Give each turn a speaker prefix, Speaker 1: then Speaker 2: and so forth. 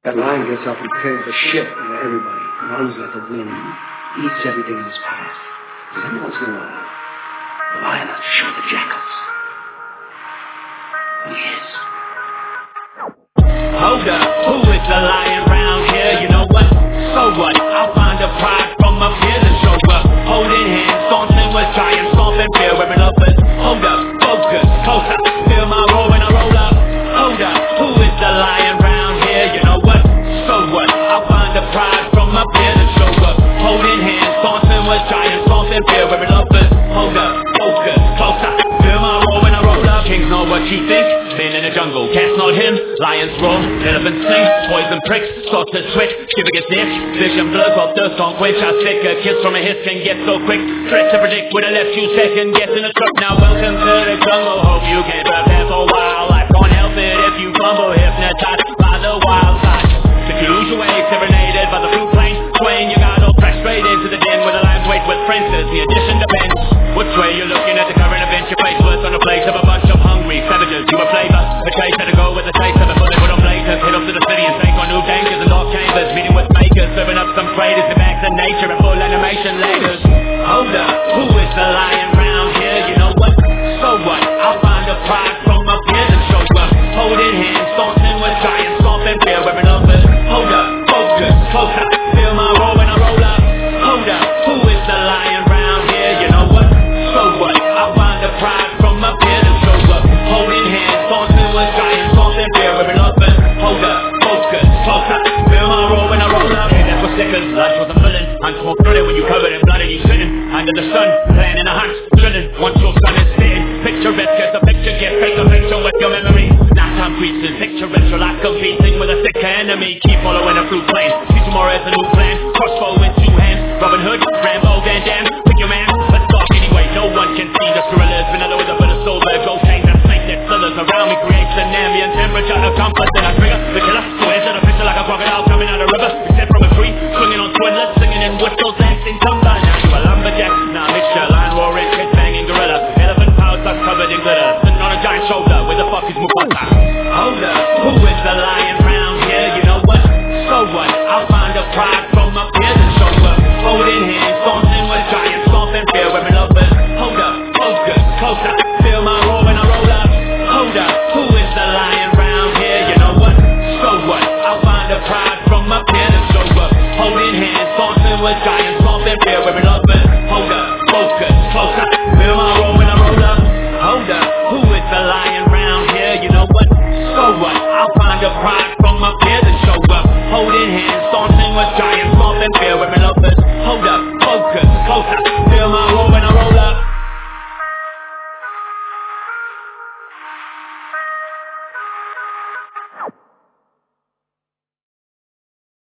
Speaker 1: That lion gets up and prepares the shit out of everybody. Runs like the wind. Eats everything in his path. Because every once in a while, the lion has to show the jackals who he is.
Speaker 2: Hold up, who is the lion round here? You know what? So what? I'll find a pride from up here to show up. Holding hands, dancing with giants, stomping fear, wearing lovers. Hold up, focus, closer, feel my roll when I roll up. Hold up, who is the lion round here? You know what? So what? I'll find a pride from up here to show up. Holding hands, dancing with giants, stomping fear, wearing lovers. Hold up, focus, closer, feel my roll when I roll up. Kings know what you think. Been in the jungle, cats not him. Lions roar, elephants sing, poison pricks, saucers twitch, shivering its niche, vision blood, while thirst on quench. I stick a kiss from a hiss can get so quick. Threat to predict with a left you second guess in the truck. Now welcome to the jungle. Hope you can prepare for wildlife. Can't help it if you fumble, hypnotized by the wild side. If you lose your way, serenaded by the flute plane, swaying you got all pressed straight into the den where the lions wait with princes. The addition depends which way you're looking at the current event. Your face worth on the place of a bunch of hungry savages. You a flavor, a trace to go with the taste of it. Before they put on blazers, hit up to the city and take on new dangers and dark chambers. Meeting with makers, serving up some freighters, the bags of nature and full animation layers. Hold up, who is the lion round here? You know what? So what? I'll find a pride from up here to show up. Holding hands, dancing with giants, stomping fear, wearing lovers. Hold up, focus, closer, feel my roll when I roll up. Hold up, who is the lion round here? You know what? So what? I'll find a pride from up here to show up. Holding hands, dancing with giants, stomping fear, wearing lovers. Hold up, focus, closer, feel my roll when I roll up. Hey, that's what stickers, lunch was a villain. Hunt more thrilling when you covered in blood and you sitting under the sun, planning a hunt, drilling. Once your sun is sitting, picturesque as a picture, get fake a picture with your memory. Now time creases, picturesque, like competing with a sicker enemy. Keep following a fruit plane, see tomorrow as a new plan. Crossbow in two hands, Robin Hood, Rambo, Van Damme. Pick your man, let's talk anyway. No one can see the gorillas, vanilla with a bit of soul, but a gold chain that snake that slithers around me creates an ambient temperature of comfort. Then I trigger the killer, so into the picture like a crocodile coming out of river. Except from a tree, swinging on twinlets, singing in whistles, dancing tumbler. Now you a lumberjack, now mixture, lion roaring, head banging gorilla. Elephant power tuck covered in glitter, sitting on a giant shoulder. Where the fuck is Mufasa? Hold up, who is the lion round here? You know what? So what? I'll find a pride from up here to show up. Holding hands, dancing with giants, stomping fear, wearing lovers. Hold up, focus, closer, feel my roll when I roll up. Hold up, who is the lion round here? You know what? So what? I'll find a pride